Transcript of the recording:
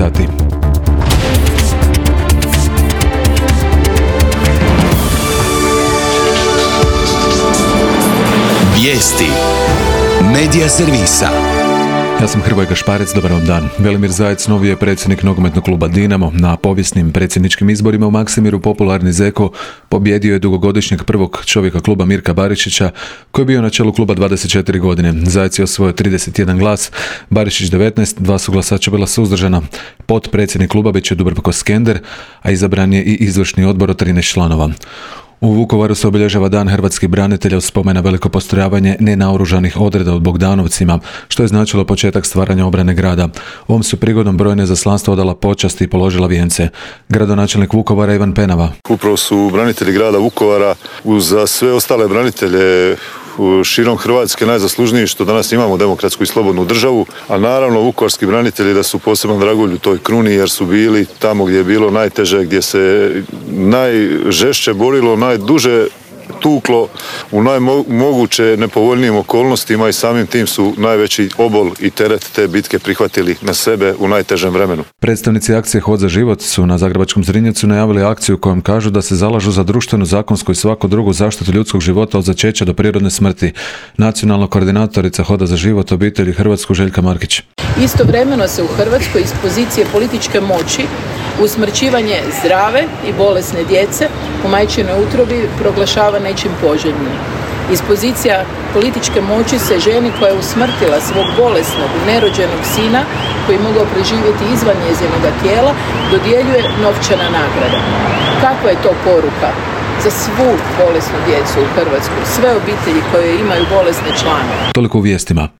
sati. Vijesti Medija servisa. Ja sam Hrvoje Gašparec, dobar vam dan. Velimir Zajec novi je predsjednik nogometnog kluba Dinamo. Na povijesnim predsjedničkim izborima u Maksimiru popularni Zeko pobjedio je dugogodišnjeg prvog čovjeka kluba Mirka Barišića, koji je bio na čelu kluba 24 godine. Zajec je osvojio 31 glas, Barišić 19, 2 su glasača bila suzdržana. Potpredsjednik kluba bit će Dubravko Skender, a izabran je i izvršni odbor od 13 članova. U Vukovaru se obilježava Dan hrvatskih branitelja uz spomen na veliko postrojavanje nenaoružanih odreda u Bogdanovcima, što je značilo početak stvaranja obrane grada. Ovom su prigodom brojna izaslanstva odala počast i položila vijence. Gradonačelnik Vukovara Ivan Penava. Upravo su branitelji grada Vukovara uz sve ostale branitelje širom Hrvatske najzaslužniji što danas imamo demokratsku i slobodnu državu, a naravno vukovarski branitelji da su poseban dragulj u toj kruni jer su bili tamo gdje je bilo najteže, gdje se najžešće borilo, najduže tuklo u najmoguće nepovoljnijim okolnostima i samim tim su najveći obol i teret te bitke prihvatili na sebe u najtežem vremenu. Predstavnici akcije Hod za život su na zagrebačkom Zrinjevcu najavili akciju kojom kažu da se zalažu za društvenu, zakonsku i svaku drugu zaštitu ljudskog života od začeća do prirodne smrti. Nacionalna koordinatorica Hoda za život obitelji Hrvatsku Željka Markić. Istovremeno se u Hrvatskoj iz pozicije političke moći usmrćivanje zdrave i bolesne djece u majčinoj utrobi proglašava nečim poželjnim. Iz pozicija političke moći se ženi koja je usmrtila svog bolesnog, nerođenog sina koji je mogao preživjeti izvan njezinoga tijela, dodjeljuje novčana nagrada. Kakva je to poruka za svu bolesnu djecu u Hrvatskoj, sve obitelji koje imaju bolesne članove? Toliko u vijestima.